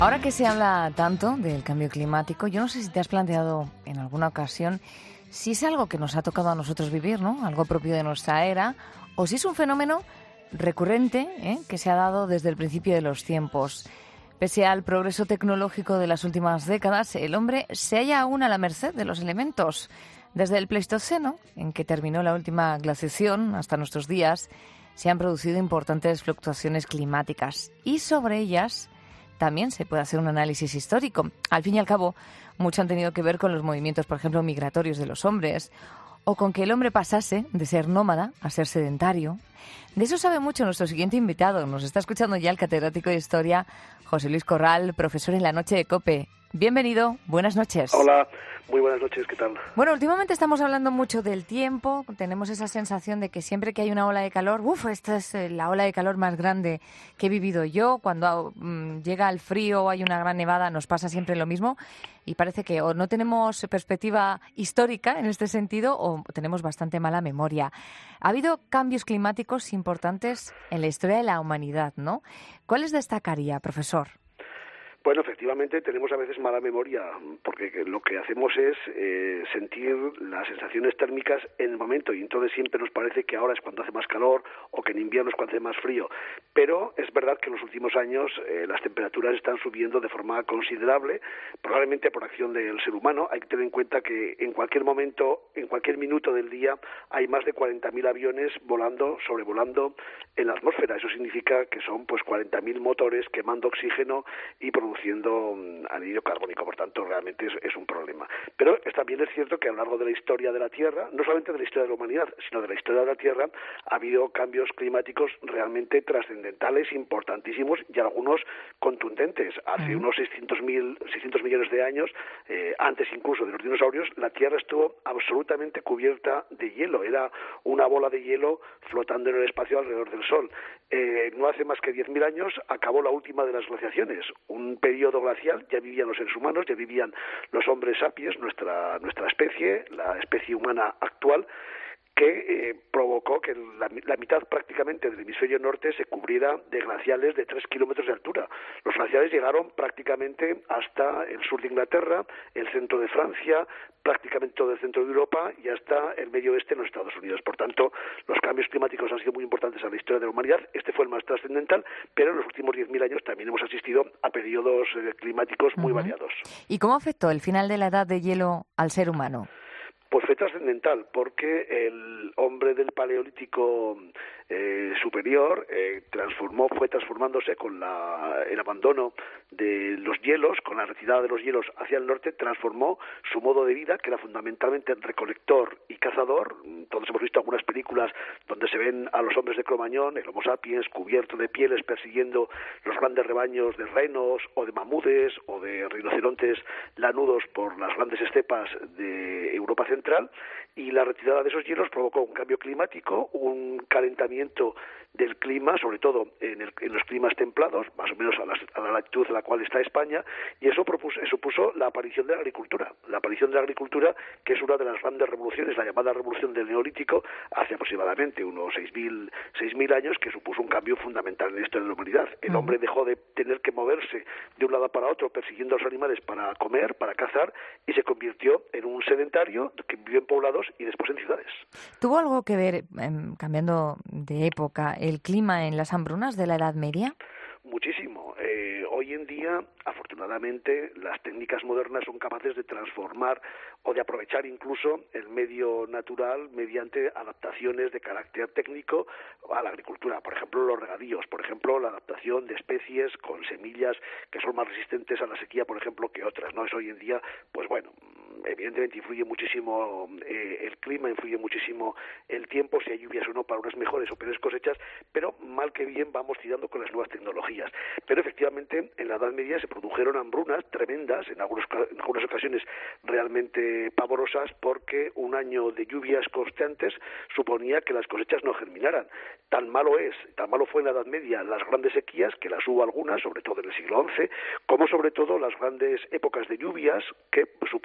Ahora que se habla tanto del cambio climático, yo no sé si te has planteado en alguna ocasión si es algo que nos ha tocado a nosotros vivir, ¿no? Algo propio de nuestra era, o si es un fenómeno recurrente, que se ha dado desde el principio de los tiempos. Pese al progreso tecnológico de las últimas décadas, el hombre se halla aún a la merced de los elementos. Desde el Pleistoceno, en que terminó la última glaciación, hasta nuestros días, se han producido importantes fluctuaciones climáticas y sobre ellas también se puede hacer un análisis histórico. Al fin y al cabo, mucho han tenido que ver con los movimientos, por ejemplo, migratorios de los hombres, o con que el hombre pasase de ser nómada a ser sedentario. De eso sabe mucho nuestro siguiente invitado. Nos está escuchando ya el catedrático de Historia, José Luis Corral, profesor en la Noche de COPE. Bienvenido, buenas noches. Hola, muy buenas noches, ¿qué tal? Bueno, últimamente estamos hablando mucho del tiempo, tenemos esa sensación de que siempre que hay una ola de calor, esta es la ola de calor más grande que he vivido yo. Cuando llega el frío o hay una gran nevada nos pasa siempre lo mismo y parece que o no tenemos perspectiva histórica en este sentido o tenemos bastante mala memoria. Ha habido cambios climáticos importantes en la historia de la humanidad, ¿no? ¿Cuáles destacaría, profesor? Bueno, efectivamente tenemos a veces mala memoria porque lo que hacemos es sentir las sensaciones térmicas en el momento y entonces siempre nos parece que ahora es cuando hace más calor o que en invierno es cuando hace más frío. Pero es verdad que en los últimos años las temperaturas están subiendo de forma considerable, probablemente por acción del ser humano. Hay que tener en cuenta que en cualquier momento, en cualquier minuto del día, hay más de 40.000 aviones sobrevolando en la atmósfera. Eso significa que son pues 40.000 motores quemando oxígeno y produciendo anhídrido carbónico, por tanto realmente es un problema. Pero también es cierto que a lo largo de la historia de la Tierra, no solamente de la historia de la humanidad, sino de la historia de la Tierra, ha habido cambios climáticos realmente trascendentales, importantísimos y algunos contundentes. Hace unos 600 millones de años, antes incluso de los dinosaurios, la Tierra estuvo absolutamente cubierta de hielo, era una bola de hielo flotando en el espacio alrededor del Sol. No hace más que 10.000 años acabó la última de las glaciaciones, un periodo glacial, ya vivían los seres humanos, ya vivían los hombres sapiens, nuestra especie, la especie humana actual, que provocó que la mitad prácticamente del hemisferio norte se cubriera de glaciales de 3 kilómetros de altura. Los glaciales llegaron prácticamente hasta el sur de Inglaterra, el centro de Francia, prácticamente todo el centro de Europa y hasta el medio oeste en los Estados Unidos. Por tanto, los cambios climáticos han sido muy importantes a la historia de la humanidad. Este fue el más trascendental, pero en los últimos 10.000 años también hemos asistido a periodos climáticos muy variados. ¿Y cómo afectó el final de la edad de hielo al ser humano? Pues fue trascendental porque el hombre del Paleolítico superior fue transformándose con el abandono de los hielos, con la retirada de los hielos hacia el norte, transformó su modo de vida, que era fundamentalmente recolector y cazador. Todos hemos visto algunas películas donde se ven a los hombres de Cromañón, el Homo sapiens, cubierto de pieles, persiguiendo los grandes rebaños de renos o de mamudes o de rinocerontes lanudos por las grandes estepas de Europa Central, y la retirada de esos hielos provocó un cambio climático, un calentamiento del clima, sobre todo en los climas templados, más o menos a la latitud a la cual está España, y eso supuso la aparición de la agricultura, que es una de las grandes revoluciones, la llamada revolución del Neolítico, hace aproximadamente unos 6.000 años, que supuso un cambio fundamental en la historia de la humanidad. El hombre dejó de tener que moverse de un lado para otro persiguiendo a los animales para comer, para cazar, y se convirtió en un sedentario que vivió en poblados y después en ciudades. ¿Tuvo algo que ver, cambiando de época, el clima en las hambrunas de la Edad Media? Muchísimo. Hoy en día, afortunadamente, las técnicas modernas son capaces de transformar o de aprovechar incluso el medio natural mediante adaptaciones de carácter técnico a la agricultura. Por ejemplo, los regadíos, por ejemplo, la adaptación de especies con semillas que son más resistentes a la sequía, por ejemplo, que otras, ¿no? Eso hoy en día, pues bueno, evidentemente influye muchísimo el clima, influye muchísimo el tiempo, si hay lluvias o no para unas mejores o peores cosechas, pero mal que bien vamos tirando con las nuevas tecnologías. Pero efectivamente en la Edad Media se produjeron hambrunas tremendas, en algunas ocasiones realmente pavorosas, porque un año de lluvias constantes suponía que las cosechas no germinaran. Tan malo fue en la Edad Media las grandes sequías, que las hubo algunas, sobre todo en el siglo XI, como sobre todo las grandes épocas de lluvias que supusieron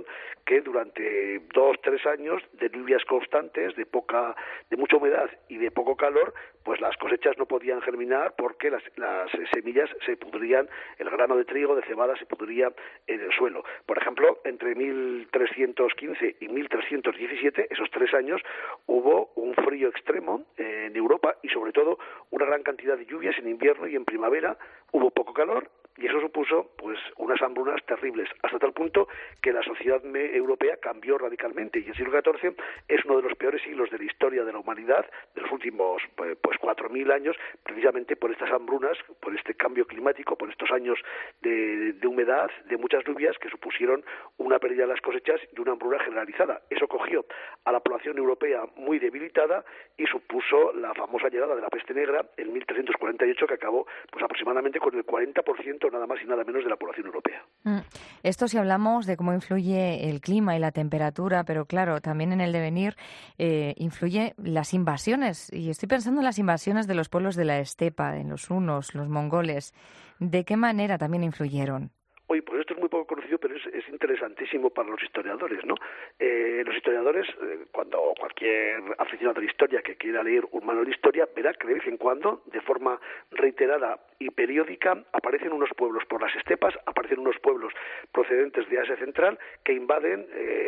que durante 2-3 años de lluvias constantes, de mucha humedad y de poco calor, pues las cosechas no podían germinar porque las semillas se pudrían, el grano de trigo, de cebada, se pudría en el suelo. Por ejemplo, entre 1315 y 1317, esos 3 años, hubo un frío extremo en Europa y sobre todo una gran cantidad de lluvias en invierno y en primavera, hubo poco calor y eso supuso pues unas hambrunas terribles, hasta tal punto que la sociedad europea cambió radicalmente y el siglo XIV es uno de los peores siglos de la historia de la humanidad, de los últimos pues 4.000 años, precisamente por estas hambrunas, por este cambio climático, por estos años de humedad, de muchas lluvias que supusieron una pérdida de las cosechas y una hambruna generalizada. Eso cogió a la población europea muy debilitada y supuso la famosa llegada de la peste negra en 1348, que acabó pues aproximadamente con el 40% nada más y nada menos de la población europea. Esto si hablamos de cómo influye el clima y la temperatura, pero claro, también en el devenir influye las invasiones. Y estoy pensando en las invasiones de los pueblos de la estepa, en los hunos, los mongoles. ¿De qué manera también influyeron? Oye, pues esto es muy poco conocido, pero es interesantísimo para los historiadores, ¿no? Los historiadores, cuando cualquier aficionado a la historia que quiera leer un manual de historia, verá que de vez en cuando, de forma reiterada y periódica, aparecen unos pueblos por las estepas, aparecen unos pueblos procedentes de Asia Central que invaden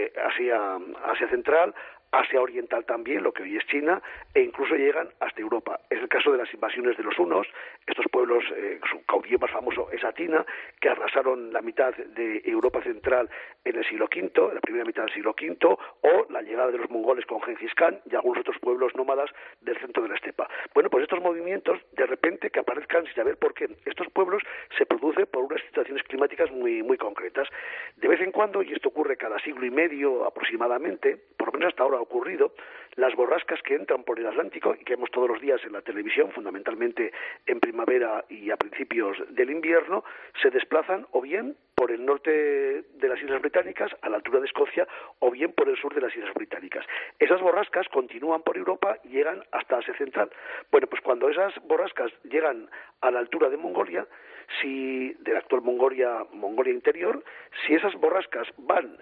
Asia Central, Asia Oriental también, lo que hoy es China, e incluso llegan hasta Europa. Es el caso de las invasiones de los hunos, estos pueblos, su caudillo más famoso es Atina, que arrasaron la mitad de Europa Central en el siglo V, en la primera mitad del siglo V, o la llegada de los mongoles con Gengis Khan y algunos otros pueblos nómadas del centro de la estepa. Bueno, pues estos movimientos, de repente, que aparezcan sin saber por qué, estos pueblos se producen por unas situaciones climáticas muy, muy concretas. De vez en cuando, y esto ocurre cada siglo y medio aproximadamente, por lo menos hasta ahora ha ocurrido, las borrascas que entran por el Atlántico y que vemos todos los días en la televisión, fundamentalmente en primavera y a principios del invierno, se desplazan o bien por el norte de las Islas Británicas, a la altura de Escocia, o bien por el sur de las Islas Británicas. Esas borrascas continúan por Europa y llegan hasta Asia Central. Bueno, pues cuando esas borrascas llegan a la altura de Mongolia, de la actual Mongolia interior, si esas borrascas van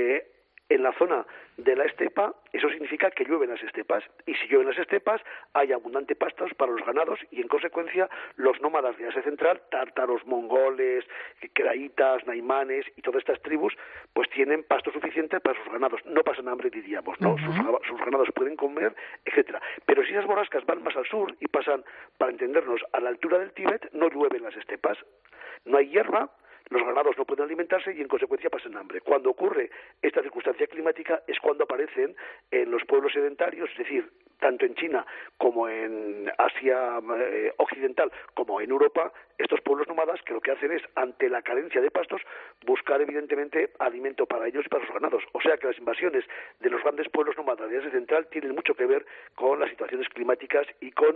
en la zona de la estepa, eso significa que llueven las estepas, y si llueven las estepas hay abundante pastos para los ganados y en consecuencia los nómadas de Asia Central, tártaros, mongoles, keraitas, naimanes y todas estas tribus pues tienen pasto suficiente para sus ganados, no pasan hambre, diríamos, ¿no? Sus ganados pueden comer, etcétera. Pero si esas borrascas van más al sur y pasan, para entendernos, a la altura del Tíbet, no llueven las estepas, no hay hierba, los ganados no pueden alimentarse y en consecuencia pasan hambre. Cuando ocurre esta circunstancia climática es cuando aparecen en los pueblos sedentarios, es decir, tanto en China como en Asia Occidental como en Europa, estos pueblos nómadas que lo que hacen es, ante la carencia de pastos, buscar evidentemente alimento para ellos y para sus ganados. O sea que las invasiones de los grandes pueblos nómadas de Asia Central tienen mucho que ver con las situaciones climáticas y con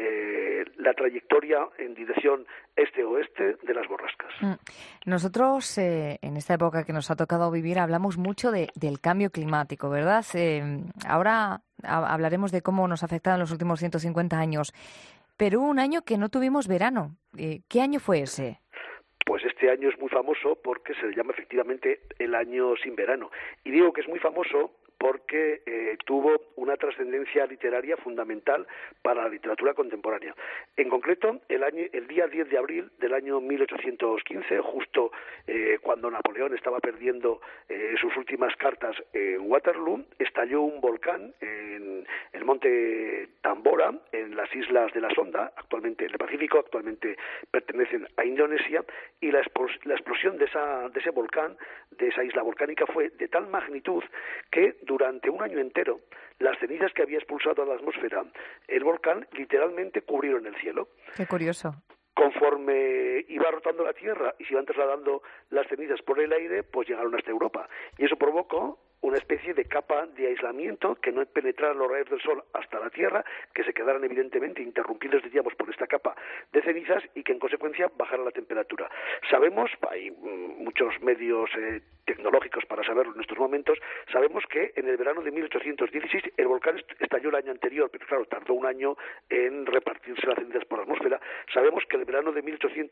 la trayectoria en dirección este-oeste de las borrascas. Nosotros, en esta época que nos ha tocado vivir, hablamos mucho del cambio climático, ¿verdad? Ahora hablaremos de cómo nos ha afectado en los últimos 150 años, pero hubo un año que no tuvimos verano. ¿Qué año fue ese? Pues este año es muy famoso porque se le llama efectivamente el año sin verano. Y digo que es muy famoso porque tuvo una trascendencia literaria fundamental para la literatura contemporánea. En concreto, el día 10 de abril del año 1815, justo cuando Napoleón estaba perdiendo sus últimas cartas en Waterloo, estalló un volcán en el monte Tambora, en las islas de la Sonda, actualmente en el Pacífico, actualmente pertenecen a Indonesia, y la explosión de ese volcán, de esa isla volcánica, fue de tal magnitud que durante un año entero las cenizas que había expulsado a la atmósfera el volcán literalmente cubrieron el cielo. Qué curioso. Conforme iba rotando la Tierra y se iban trasladando las cenizas por el aire, pues llegaron hasta Europa. Y eso provocó una especie de capa de aislamiento que no penetrara los rayos del sol hasta la Tierra, que se quedaran evidentemente interrumpidos, diríamos, por esta capa de cenizas y que en consecuencia bajara la temperatura. Sabemos, hay muchos medios tecnológicos para saberlo en estos momentos, sabemos que en el verano de 1816 el volcán estalló el año anterior, pero claro, tardó un año en repartirse las cenizas por la atmósfera. Sabemos que el verano de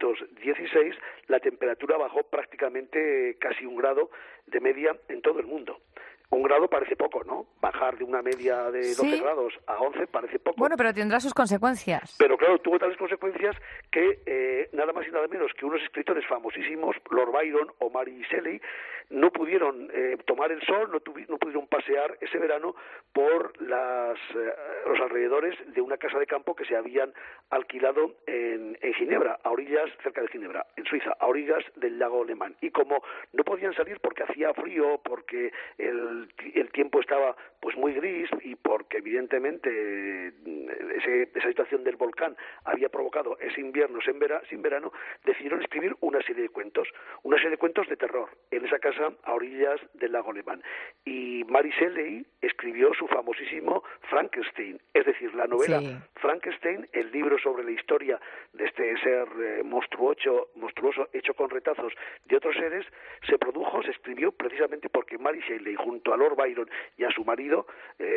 1816 la temperatura bajó prácticamente casi 1 grado de media en todo el mundo. 1 grado parece poco, ¿no? Bajar de una media de 12 grados a 11 parece poco. Bueno, pero tendrá sus consecuencias. Pero claro, tuvo tales consecuencias que nada más y nada menos que unos escritores famosísimos, Lord Byron o Mary Shelley, no pudieron tomar el sol, no pudieron pasear ese verano por los alrededores de una casa de campo que se habían alquilado en Ginebra, a orillas, cerca de Ginebra, en Suiza, a orillas del lago Le Mans. Y como no podían salir porque hacía frío, porque el tiempo estaba pues muy gris y porque evidentemente esa situación del volcán había provocado ese invierno sin verano, decidieron escribir una serie de cuentos de terror en esa casa a orillas del lago Le Mans. Y Mary Shelley escribió su famosísimo Frankenstein, es decir, la novela Frankenstein, el libro sobre la historia de este ser monstruoso hecho con retazos de otros seres, se escribió precisamente porque Mary Shelley junto a Lord Byron y a su marido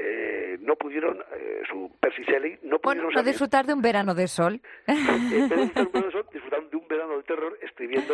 no pudieron, Percy Shelley, no pudieron no disfrutar de un verano de sol. Disfrutaron de un verano de terror escribiendo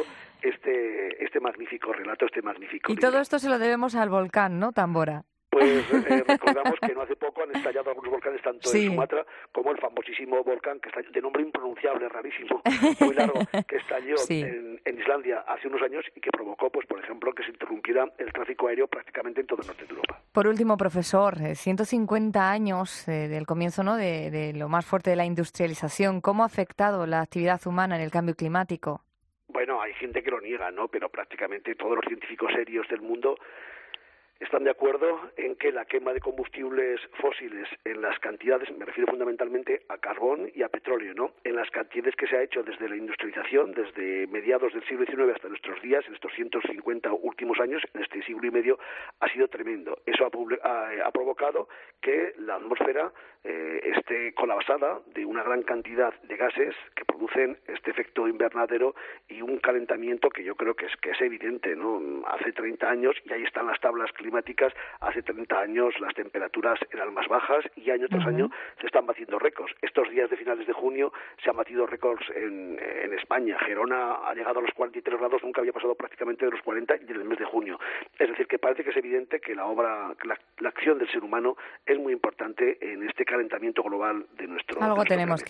este magnífico relato, este magnífico Y libro. todo esto se lo debemos al volcán, ¿no, Tambora? Pues recordamos que no hace poco han estallado algunos volcanes tanto en Sumatra como el famosísimo volcán que está de nombre impronunciable, rarísimo, muy largo, que estalló en Islandia hace unos años y que provocó, pues por ejemplo, que se interrumpiera el tráfico aéreo prácticamente en todo el norte de Europa. Por último, profesor, 150 años del comienzo, ¿no?, de lo más fuerte de la industrialización. ¿Cómo ha afectado la actividad humana en el cambio climático? Bueno, hay gente que lo niega, ¿no? Pero prácticamente todos los científicos serios del mundo están de acuerdo en que la quema de combustibles fósiles en las cantidades, me refiero fundamentalmente a carbón y a petróleo, ¿no? En las cantidades que se ha hecho desde la industrialización, desde mediados del siglo XIX hasta nuestros días, en estos 150 últimos años, en este siglo y medio, ha sido tremendo. Eso ha provocado que la atmósfera esté colapsada de una gran cantidad de gases que producen este efecto invernadero y un calentamiento que yo creo que es evidente, ¿no? Hace 30 años, y ahí están las tablas climáticas, hace 30 años las temperaturas eran más bajas y año tras año se están batiendo récords. Estos días de finales de junio se han batido récords en España. Gerona ha llegado a los 43 grados, nunca había pasado prácticamente de los 40 y en el mes de junio. Es decir, que parece que es evidente que la acción del ser humano es muy importante en este calentamiento global de nuestro planeta. Algo tenemos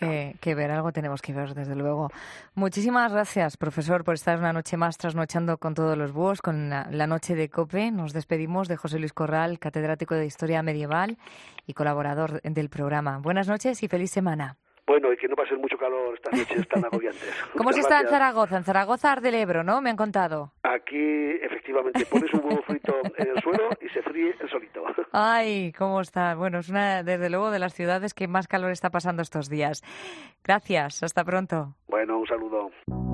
que ver, desde luego. Muchísimas gracias, profesor, por estar una noche más trasnochando con todos los búhos, con la noche de COPE. Nos despedimos de José Luis Corral, catedrático de Historia Medieval y colaborador del programa. Buenas noches y feliz semana. Bueno, y que no pase mucho calor estas noches tan agobiantes. ¿Cómo se está en Zaragoza? En Zaragoza arde el Ebro, ¿no? Me han contado. Aquí, efectivamente, pones un huevo frito en el suelo y se fríe el solito. Ay, ¿cómo está? Bueno, es una, desde luego, de las ciudades que más calor está pasando estos días. Gracias, hasta pronto. Bueno, un saludo.